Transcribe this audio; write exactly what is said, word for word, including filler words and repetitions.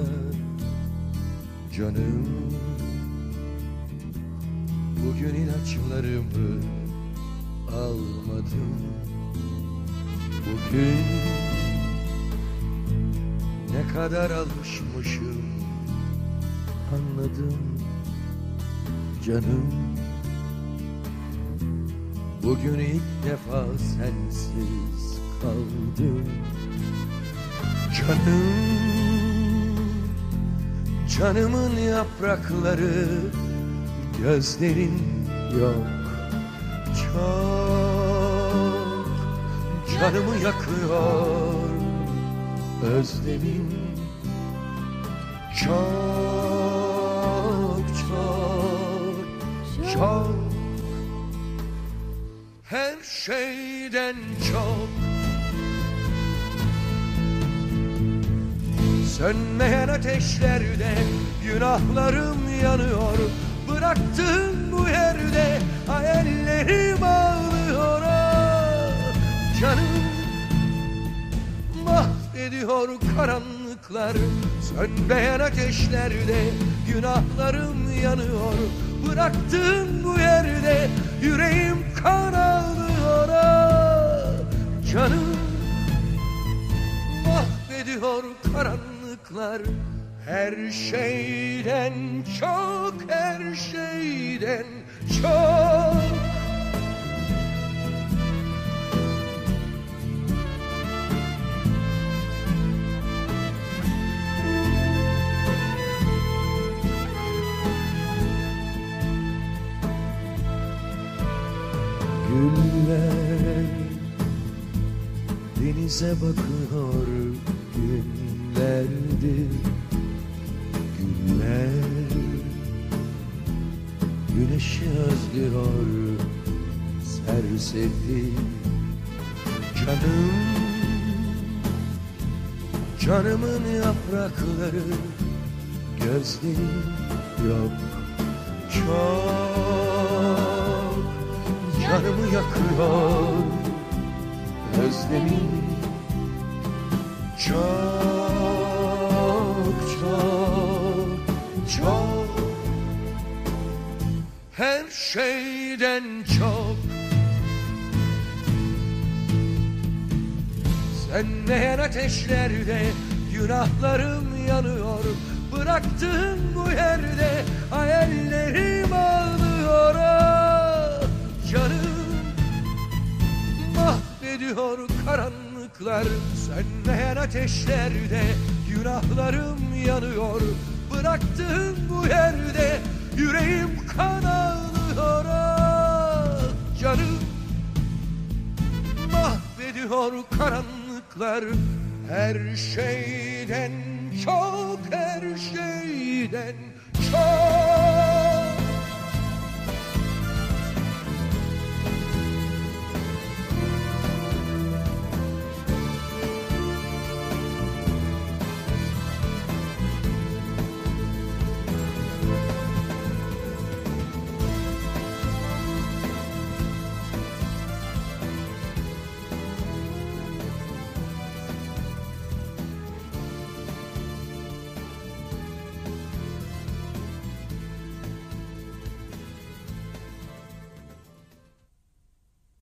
canım. Bugün ilaçlarımı almadım. Bugün ne kadar alışmışım anladım canım. Bugün ilk defa sensiz kaldım canım. Canımın yaprakları, gözlerin yok. Çok canımı yakıyor özlemin. Çok çok çok, her şeyden çok. Sönmeyen ateşlerde günahlarım yanıyor. Bıraktığın bu yerde hayallerim ağlıyor. Canım mahvediyor karanlıklar. Sönmeyen ateşlerde günahlarım yanıyor. Bıraktığın bu yerde yüreğim kan ağlıyor. Canım mahvediyor karanlıklar. Her şeyden çok, her şeyden çok. Güller denize bakıyor günlerdir. Güller güneşi özlüyor serseri. Canım, canımın yaprakları, gözlerim yok. Çok canımı yakıyor özlemin. Çok çok çok, her şeyden çok. Sönmeyen ateşlerde günahlarım yanıyor. Bıraktığın bu yerde hayallerim ağlıyor. Canım mahvediyor karanlıklar. Sönmeyen ateşlerde günahlarım yanıyor. Bıraktığın bu yerde yüreğim kan ağlıyor. Canım mahvediyor karanlıklar. Her şeyden çok, her şeyden çok.